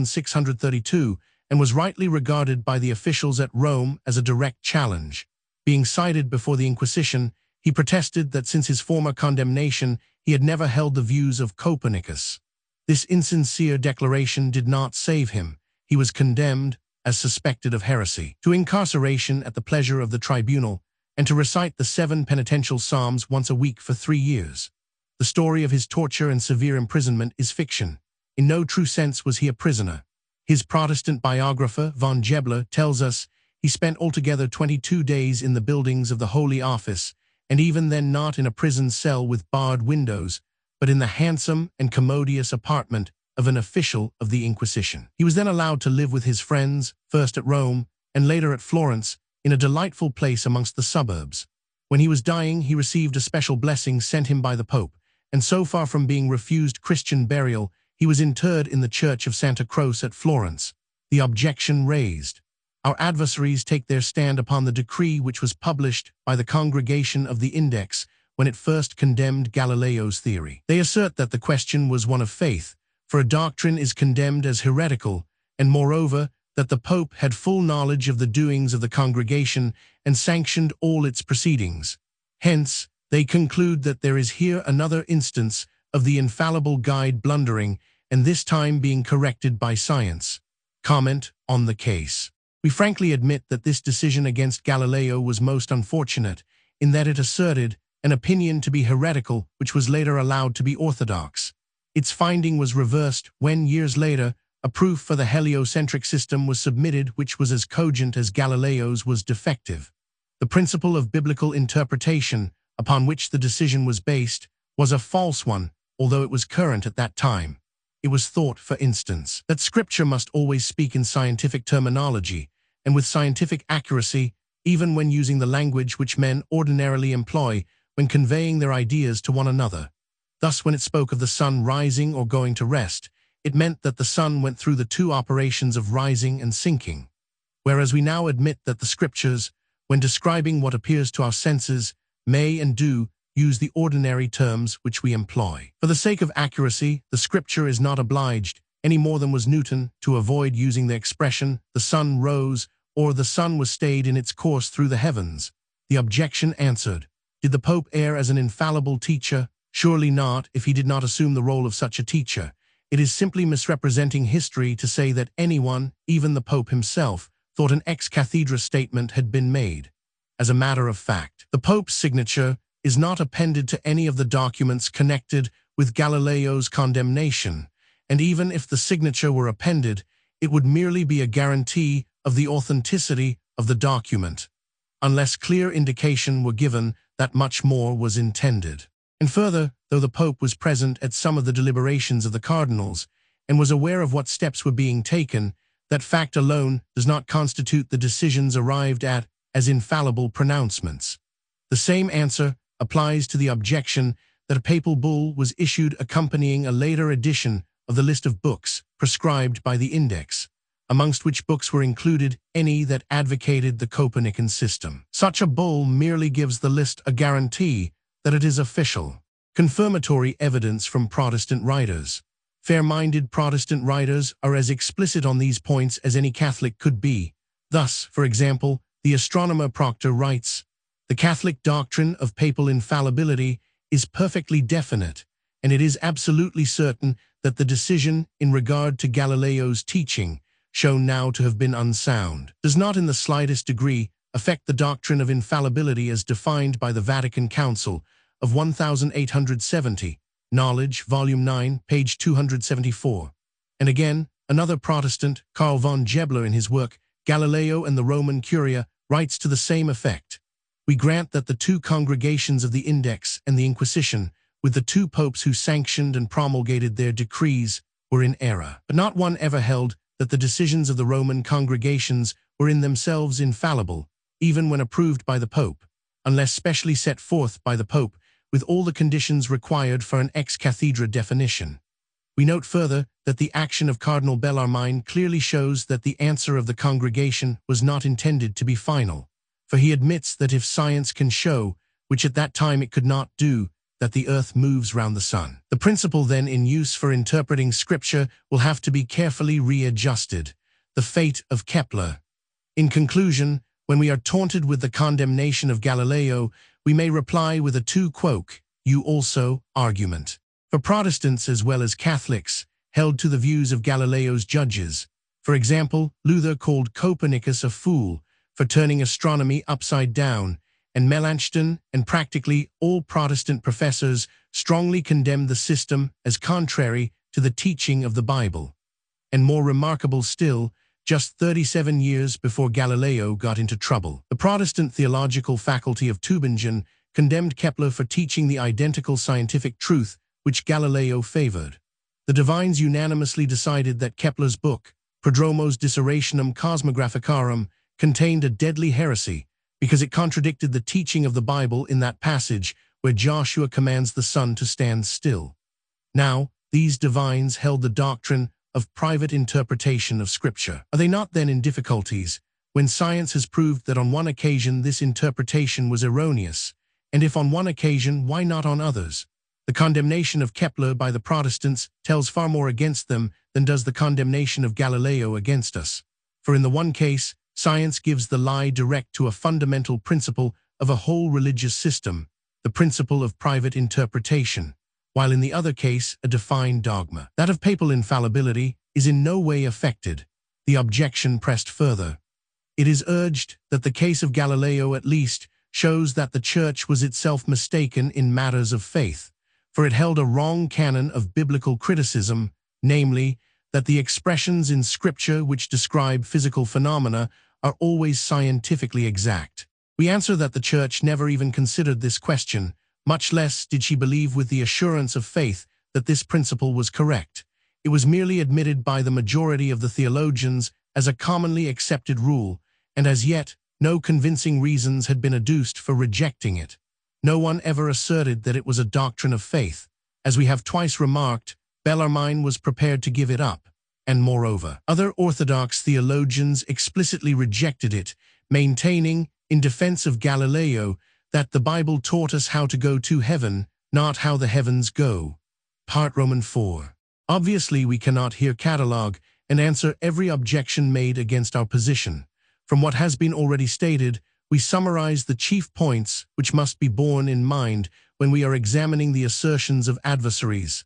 Speaker 1: 1632 and was rightly regarded by the officials at Rome as a direct challenge. Being cited before the Inquisition, he protested that since his former condemnation, he had never held the views of Copernicus. This insincere declaration did not save him. He was condemned, as suspected of heresy, to incarceration at the pleasure of the tribunal, and to recite the 7 penitential psalms once a week for 3 years. The story of his torture and severe imprisonment is fiction. In no true sense was he a prisoner. His Protestant biographer, von Gebler, tells us he spent altogether 22 days in the buildings of the Holy Office, and even then not in a prison cell with barred windows, but in the handsome and commodious apartment of an official of the Inquisition. He was then allowed to live with his friends, first at Rome, and later at Florence, in a delightful place amongst the suburbs. When he was dying, he received a special blessing sent him by the Pope, and so far from being refused Christian burial, he was interred in the Church of Santa Croce at Florence. The objection raised. Our adversaries take their stand upon the decree which was published by the Congregation of the Index when it first condemned Galileo's theory. They assert that the question was one of faith, for a doctrine is condemned as heretical, and moreover, that the Pope had full knowledge of the doings of the congregation and sanctioned all its proceedings. Hence, they conclude that there is here another instance of the infallible guide blundering, and this time being corrected by science. Comment on the case. We frankly admit that this decision against Galileo was most unfortunate, in that it asserted an opinion to be heretical which was later allowed to be orthodox. Its finding was reversed when, years later, a proof for the heliocentric system was submitted which was as cogent as Galileo's was defective. The principle of biblical interpretation, upon which the decision was based, was a false one, although it was current at that time. It was thought, for instance, that Scripture must always speak in scientific terminology, and with scientific accuracy, even when using the language which men ordinarily employ when conveying their ideas to one another. Thus, when it spoke of the sun rising or going to rest, it meant that the sun went through the 2 operations of rising and sinking. Whereas we now admit that the Scriptures, when describing what appears to our senses, may and do use the ordinary terms which we employ. For the sake of accuracy, the Scripture is not obliged, any more than was Newton, to avoid using the expression, the sun rose, or the sun was stayed in its course through the heavens. The objection answered. Did the Pope err as an infallible teacher? Surely not, if he did not assume the role of such a teacher. It is simply misrepresenting history to say that anyone, even the Pope himself, thought an ex cathedra statement had been made. As a matter of fact, the Pope's signature is not appended to any of the documents connected with Galileo's condemnation, and even if the signature were appended, it would merely be a guarantee of the authenticity of the document, unless clear indication were given that much more was intended. And further, though the Pope was present at some of the deliberations of the cardinals and was aware of what steps were being taken, that fact alone does not constitute the decisions arrived at as infallible pronouncements. The same answer applies to the objection that a papal bull was issued accompanying a later edition of the list of books prescribed by the Index, amongst which books were included any that advocated the Copernican system. Such a bull merely gives the list a guarantee that it is official. Confirmatory evidence from Protestant writers. Fair-minded Protestant writers are as explicit on these points as any Catholic could be. Thus, for example, the astronomer Proctor writes, "The Catholic doctrine of papal infallibility is perfectly definite, and it is absolutely certain that the decision in regard to Galileo's teaching, shown now to have been unsound, does not in the slightest degree affect the doctrine of infallibility as defined by the Vatican Council of 1870, Knowledge, Volume 9, page 274. And again, another Protestant, Karl von Gebler, in his work, Galileo and the Roman Curia, writes to the same effect. We grant that the 2 congregations of the Index and the Inquisition, with the 2 popes who sanctioned and promulgated their decrees, were in error. But not one ever held that the decisions of the Roman congregations were in themselves infallible, even when approved by the Pope, unless specially set forth by the Pope with all the conditions required for an ex cathedra definition. We note further that the action of Cardinal Bellarmine clearly shows that the answer of the congregation was not intended to be final, for he admits that if science can show, which at that time it could not do, that the earth moves round the sun, the principle then in use for interpreting Scripture will have to be carefully readjusted. The fate of Kepler. In conclusion, when we are taunted with the condemnation of Galileo, we may reply with a tu-quoque, you also, argument. For Protestants as well as Catholics, held to the views of Galileo's judges. For example, Luther called Copernicus a fool for turning astronomy upside down, and Melanchthon and practically all Protestant professors strongly condemned the system as contrary to the teaching of the Bible. And more remarkable still, just 37 years before Galileo got into trouble, the Protestant theological faculty of Tübingen condemned Kepler for teaching the identical scientific truth which Galileo favored. The divines unanimously decided that Kepler's book, Prodromos Dissertationum Cosmographicarum, contained a deadly heresy because it contradicted the teaching of the Bible in that passage where Joshua commands the sun to stand still. Now, these divines held the doctrine of private interpretation of Scripture. Are they not then in difficulties when science has proved that on one occasion this interpretation was erroneous, and if on one occasion, why not on others? The condemnation of Kepler by the Protestants tells far more against them than does the condemnation of Galileo against us. For in the one case, science gives the lie direct to a fundamental principle of a whole religious system, the principle of private interpretation, while in the other case, a defined dogma. That of papal infallibility is in no way affected. The objection pressed further. It is urged that the case of Galileo at least shows that the Church was itself mistaken in matters of faith, for it held a wrong canon of biblical criticism, namely, that the expressions in Scripture which describe physical phenomena are always scientifically exact. We answer that the Church never even considered this question, much less did she believe with the assurance of faith that this principle was correct. It was merely admitted by the majority of the theologians as a commonly accepted rule, and as yet, no convincing reasons had been adduced for rejecting it. No one ever asserted that it was a doctrine of faith. As we have twice remarked, Bellarmine was prepared to give it up, and moreover, other Orthodox theologians explicitly rejected it, maintaining, in defense of Galileo, that the Bible taught us how to go to heaven, not how the heavens go. Part Roman 4. Obviously, we cannot here catalogue and answer every objection made against our position. From what has been already stated, we summarize the chief points which must be borne in mind when we are examining the assertions of adversaries.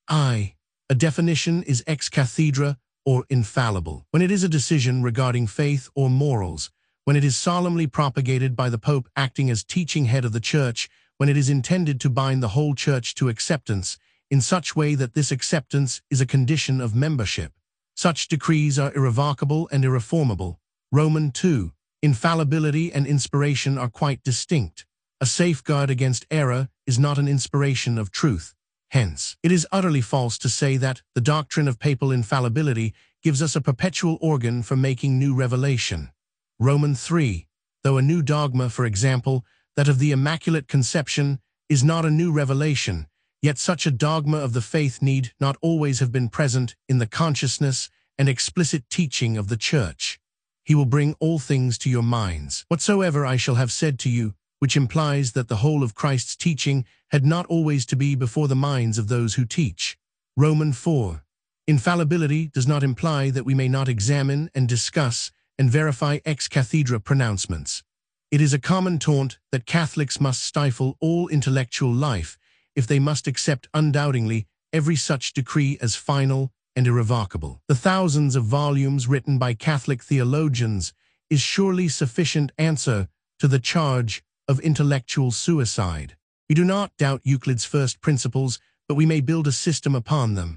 Speaker 1: I. A definition is ex cathedra or infallible. When it is a decision regarding faith or morals, when it is solemnly propagated by the Pope acting as teaching head of the Church, when it is intended to bind the whole Church to acceptance, in such way that this acceptance is a condition of membership. Such decrees are irrevocable and irreformable. Roman 2. Infallibility and inspiration are quite distinct. A safeguard against error is not an inspiration of truth. Hence, it is utterly false to say that the doctrine of papal infallibility gives us a perpetual organ for making new revelation. Roman 3. Though a new dogma, for example, that of the Immaculate Conception, is not a new revelation, yet such a dogma of the faith need not always have been present in the consciousness and explicit teaching of the Church. He will bring all things to your minds. Whatsoever I shall have said to you, which implies that the whole of Christ's teaching had not always to be before the minds of those who teach. Roman 4. Infallibility does not imply that we may not examine and discuss and verify ex cathedra pronouncements. It is a common taunt that Catholics must stifle all intellectual life if they must accept undoubtingly every such decree as final and irrevocable. The thousands of volumes written by Catholic theologians is surely sufficient answer to the charge of intellectual suicide. We do not doubt Euclid's first principles, but we may build a system upon them.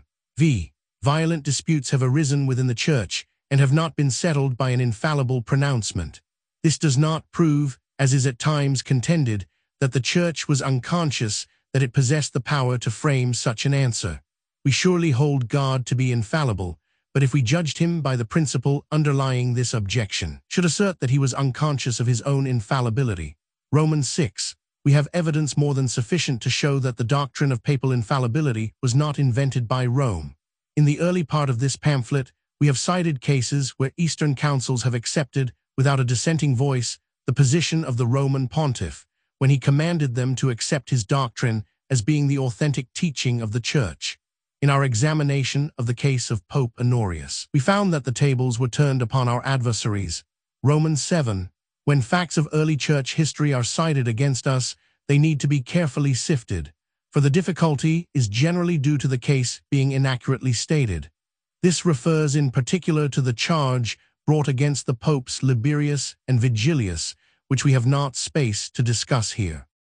Speaker 1: Violent disputes have arisen within the Church and have not been settled by an infallible pronouncement. This does not prove, as is at times contended, that the Church was unconscious that it possessed the power to frame such an answer. We surely hold God to be infallible, but if we judged him by the principle underlying this objection, should assert that he was unconscious of his own infallibility. Romans 6. We have evidence more than sufficient to show that the doctrine of papal infallibility was not invented by Rome. In the early part of this pamphlet, we have cited cases where Eastern councils have accepted, without a dissenting voice, the position of the Roman pontiff, when he commanded them to accept his doctrine as being the authentic teaching of the Church. In our examination of the case of Pope Honorius, we found that the tables were turned upon our adversaries. Romans 7. When facts of early Church history are cited against us, they need to be carefully sifted, for the difficulty is generally due to the case being inaccurately stated. This refers in particular to the charge brought against the popes Liberius and Vigilius, which we have not space to discuss here.